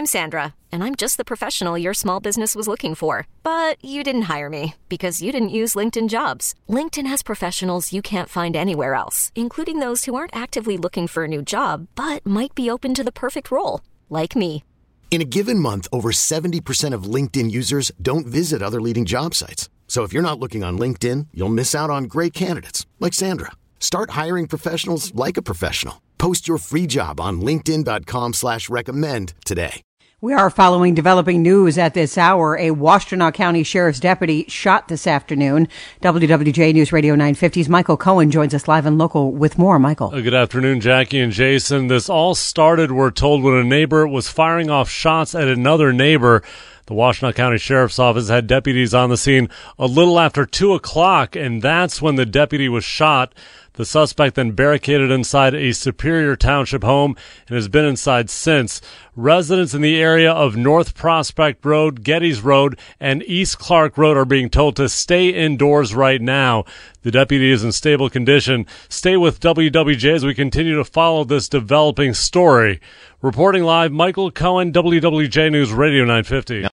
I'm Sandra, and I'm just the professional your small business was looking for. But you didn't hire me because you didn't use LinkedIn Jobs. LinkedIn has professionals you can't find anywhere else, including those who aren't actively looking for a new job, but might be open to the perfect role, like me. In a given month, over 70% of LinkedIn users don't visit other leading job sites. So if you're not looking on LinkedIn, you'll miss out on great candidates like Sandra. Start hiring professionals like a professional. Post your free job on linkedin.com/recommend today. We are following developing news at this hour. A Washtenaw County Sheriff's deputy shot this afternoon. WWJ News Radio 950's Michael Cohen joins us live and local with more. Michael. Good afternoon, Jackie and Jason. This all started, we're told, when a neighbor was firing off shots at another neighbor. The Washtenaw County Sheriff's Office had deputies on the scene a little after 2 o'clock, and that's when the deputy was shot. The suspect then barricaded inside a Superior Township home and has been inside since. Residents in the area of North Prospect Road, Geddes Road, and East Clark Road are being told to stay indoors right now. The deputy is in stable condition. Stay with WWJ as we continue to follow this developing story. Reporting live, Michael Cohen, WWJ News Radio 950.